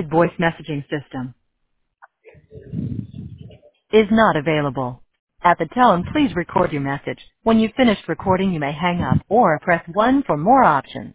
automated voice messaging system is not available. At the tone, please record your message. When you've finished recording, you may hang up or press 1 for more options.